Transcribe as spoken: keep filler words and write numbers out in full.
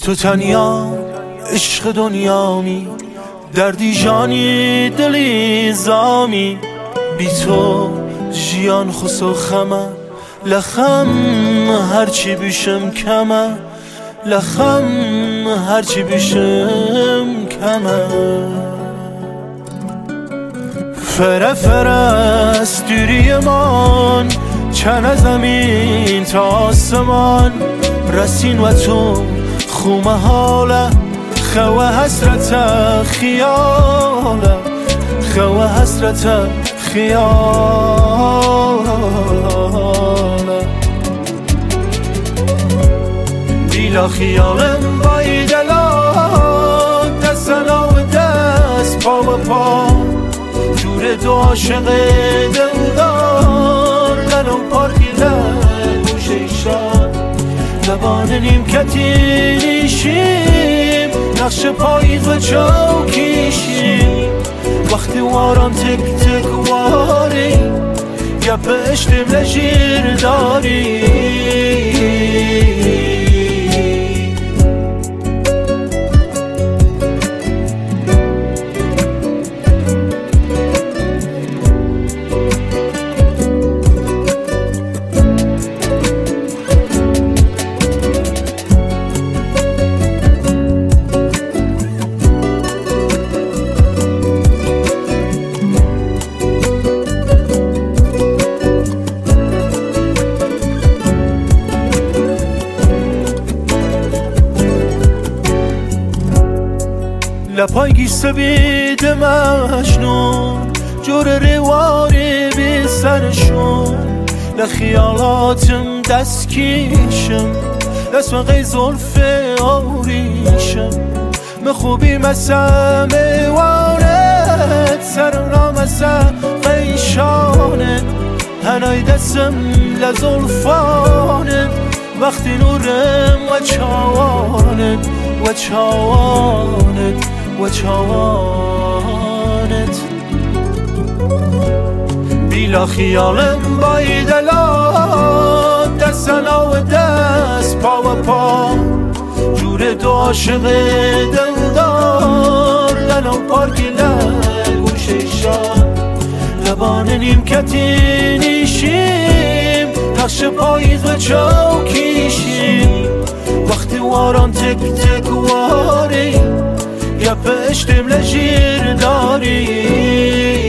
تو تنیا عشق دنیامی، دردی جانی دلی زامی. بی تو جیان خسو خمه، لخم هرچی بیشم کمه، لخم هرچی بیشم کمه. فره فره است دوریمان، چند زمین تا آسمان. رسین و تو خومه حاله، خواه حسرت خیاله، خواه حسرت خیاله. بیلا خیالم بای دلا، دستنا و دست پا و پا. جور دو عاشق دلدار، لنو پارکی لگوش ایشان. لبان نیمکتی نیشیم، نقش پاییز و چوکیشیم. وقتی واران تک تک واری، گپ اشتیم لجیر داری. لپای گیسته بید مجنون، جور رواری بی سرشون. لخیالاتم دست کیشم، اسم غی زلف آریشم. مخوبی مسا میوانت، سرنا مسا قیشانت. هنای دستم لزلفانت، وقتی نورم و چاوانت و چاوانت و چاوانت. بیلا خیالم بای دلا، دستنا و دست پا و پا. جور دو عاشق دلدار، لنو پارکی لگوش ایشان. لبان نیمکتی نیشیم، نقش پاییز و چوکیشیم. وقتی واران تک تک واری، گپ اشتیم لجیر داری.